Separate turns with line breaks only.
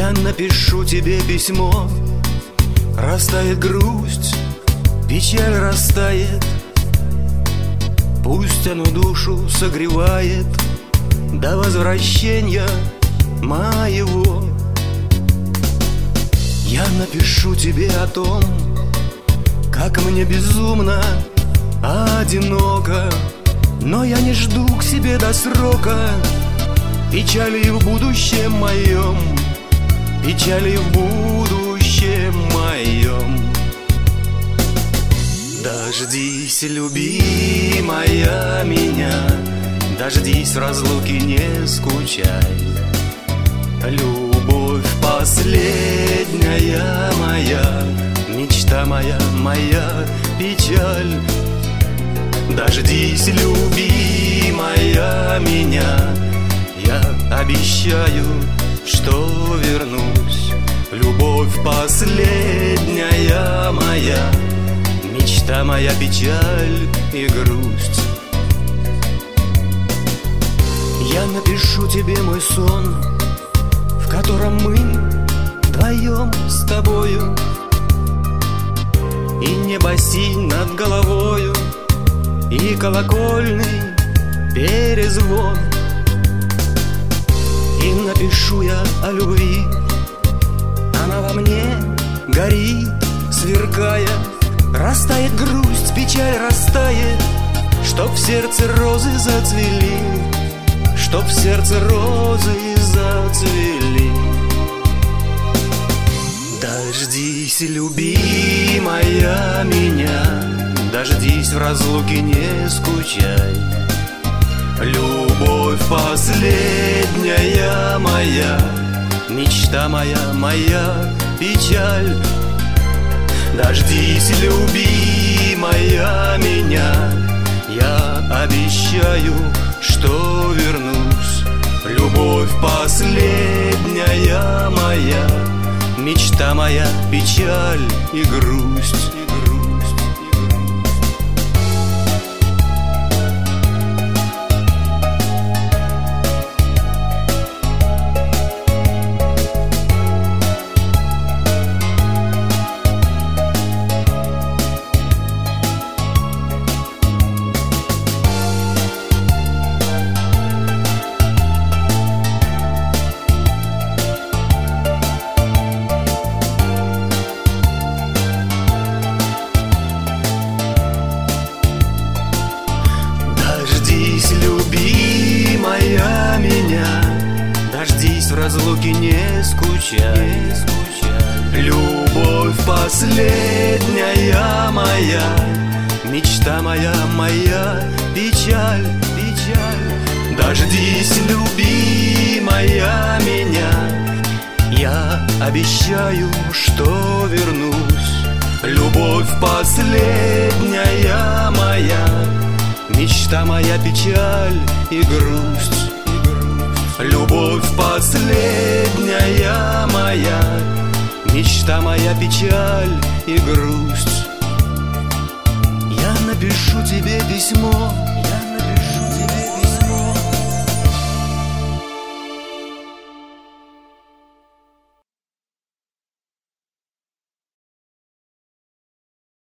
Я напишу тебе письмо. Растает грусть, печаль растает. Пусть оно душу согревает до возвращения моего. Я напишу тебе о том, как мне безумно одиноко, но я не жду к себе до срока печали в будущем моем, печали в будущем моем. Дождись, любимая, меня, дождись, в разлуке не скучай. Любовь последняя моя, мечта моя, моя печаль. Дождись, любимая, меня, я обещаю, что вернусь. Любовь последняя моя, мечта моя, печаль и грусть. Я напишу тебе мой сон, в котором мы вдвоем с тобою, и небо синь над головою, и колокольный перезвон. И напишу я о любви, она во мне горит, сверкая. Растает грусть, печаль растает, чтоб в сердце розы зацвели, чтоб в сердце розы зацвели. Дождись, любимая, меня, дождись, в разлуке не скучай. Любовь последняя моя, мечта моя, моя печаль. Дождись, любимая, меня, я обещаю, что вернусь. Любовь последняя моя, мечта моя, печаль и грусть. Любимая, меня, дождись, в разлуке не скучай. Любовь последняя моя, мечта моя, моя печаль, печаль. Дождись, любимая, меня, я обещаю, что вернусь. Любовь последняя моя, мечта моя, печаль и грусть. Любовь последняя моя, мечта моя, печаль и грусть. Я напишу тебе письмо,